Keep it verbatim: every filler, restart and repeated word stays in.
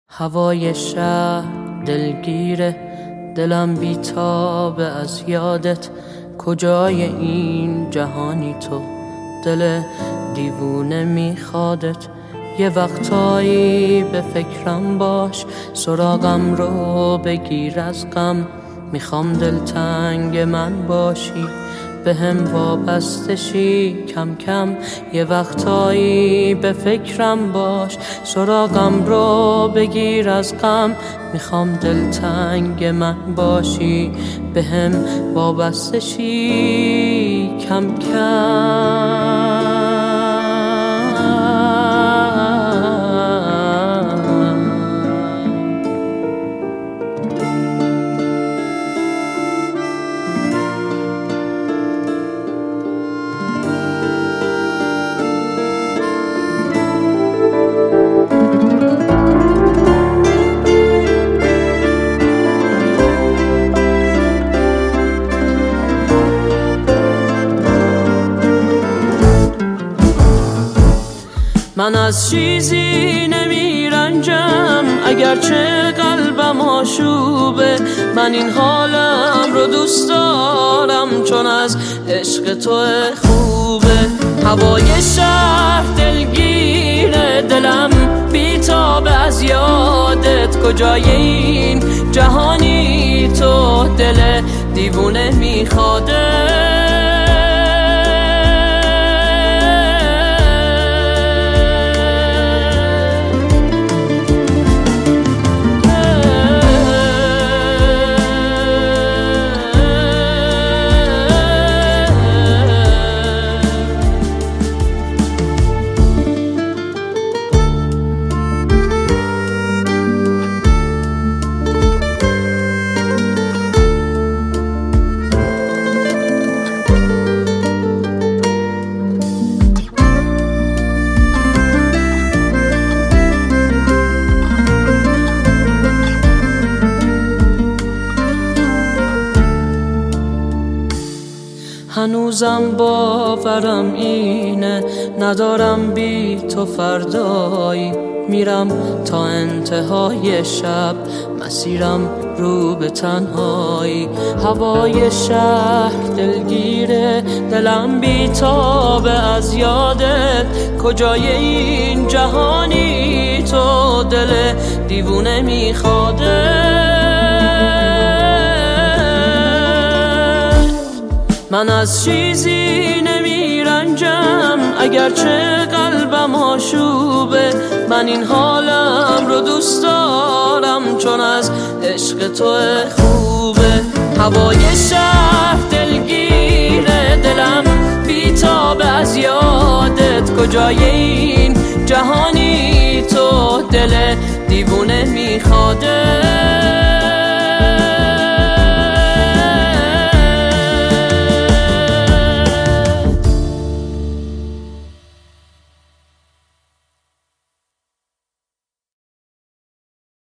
هوای شهر دلگیره، دلم بیتابه از یادت. کجای این جهانی تو، دل دیوونه میخوادت. یه وقتایی به فکرم باش، سراغم رو بگیر از غم. میخوام دلتنگ من باشی، به هم وابسته شی کم کم. یه وقتایی به فکرم باش، سراغم رو بگیر از غم. میخوام دلتنگ من باشی، به هم وابسته شی کم کم. من از چیزی نمیرنجم، اگرچه قلبم آشوبه. من این حالم رو دوست دارم، چون از عشق تو خوبه. هوای شهر دلگیره، دلم بیتابه از یادت. کجای این جهانی تو، دل دیوونه میخواده. هنوزم باورم اینه، ندارم بی تو فردایی. میرم تا انتهای شب، مسیرم رو به تنهایی. هوای شهر دلگیره، دلم بیتابه از یادت. کجای این جهانی تو، دل دیوونه میخواده. من از چیزی نمیرنجم، اگرچه قلبم آشوبه. من این حالم رو دوست دارم، چون از عشق تو خوبه. هوای شهر دلگیره، دلم بیتابه از یادت. کجای این جهانی تو، دل دیوونه میخواده.